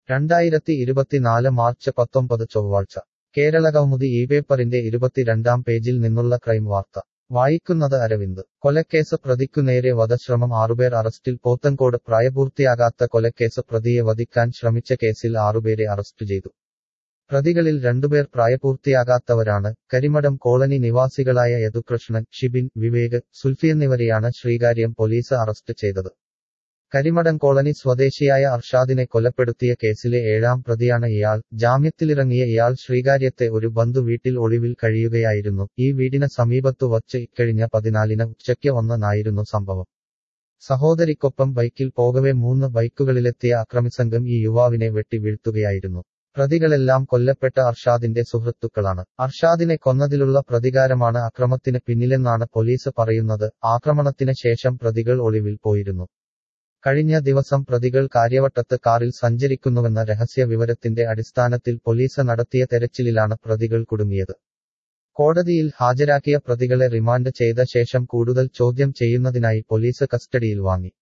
2024 March 19 ചൊവ്വാഴ്ച കേരളകൗമുദി ഈ പേപ്പറിന്റെ 22-ാം പേജിൽ നിന്നുള്ള ക്രൈം വാർത്ത വായിക്കുന്നത് അരവിന്ദ് കൊലക്കേസ് പ്രതിക്കുനേരെ വധശ്രമം 6 പേർ അറസ്റ്റിൽ പോത്തൻകോട് പ്രായപൂർത്തിയാകാത്ത കൊലക്കേസ് പ്രതിയെ വധിക്കാൻ ശ്രമിച്ച കേസിൽ 6 പേരെ അറസ്റ്റ് ചെയ്തു പ്രതികളിൽ 2 പേർ പ്രായപൂർത്തിയാകാത്തവരാണ് കരിമഠം കോളനി നിവാസികളായ യദുകൃഷ്ണൻ ഷിബിൻ വിവേക് സുൽഫി എന്നിവരെയാണ് ശ്രീകാര്യം പോലീസ് അറസ്റ്റ് ചെയ്തത് കരിമഠം കോളനി സ്വദേശിയായ അർഷാദിനെ കൊലപ്പെടുത്തിയ കേസിലെ 7ാം പ്രതിയാണ് ഇയാൾ ജാമ്യത്തിലിറങ്ങിയ ഇയാൾ ശ്രീകാര്യത്തെ ഒരു ബന്ധു വീട്ടിൽ ഒളിവിൽ കഴിയുകയായിരുന്നു ഈ വീടിന് സമീപത്തു വച്ച് ഇക്കഴിഞ്ഞ 14-ന് ഉച്ചയ്ക്ക് 1-നായിരുന്നു സംഭവം സഹോദരിക്കൊപ്പം ബൈക്കിൽ പോകവെ 3 ബൈക്കുകളിലെത്തിയ അക്രമിസംഘം ഈ യുവാവിനെ വെട്ടി വീഴ്ത്തുകയായിരുന്നു പ്രതികളെല്ലാം കൊല്ലപ്പെട്ട അർഷാദിന്റെ സുഹൃത്തുക്കളാണ് അർഷാദിനെ കൊന്നതിലുള്ള പ്രതികാരമാണ് അക്രമത്തിന് പിന്നിലെന്നാണ് പോലീസ് പറയുന്നത് ആക്രമണത്തിന് ശേഷം പ്രതികൾ ഒളിവിൽ പോയിരുന്നു കഴിഞ്ഞ ദിവസം പ്രതികൾ കാര്യവട്ടത്ത് കാറിൽ സഞ്ചരിക്കുന്നുവെന്ന രഹസ്യ വിവരത്തിന്റെ അടിസ്ഥാനത്തിൽ പോലീസ് നടത്തിയ തെരച്ചിലിലാണ് പ്രതികൾ കുടുങ്ങിയത് കോടതിയിൽ ഹാജരാക്കിയ പ്രതികളെ റിമാൻഡ് ചെയ്ത ശേഷം കൂടുതൽ ചോദ്യം ചെയ്യുന്നതിനായി പോലീസ് കസ്റ്റഡിയിൽ വാങ്ങി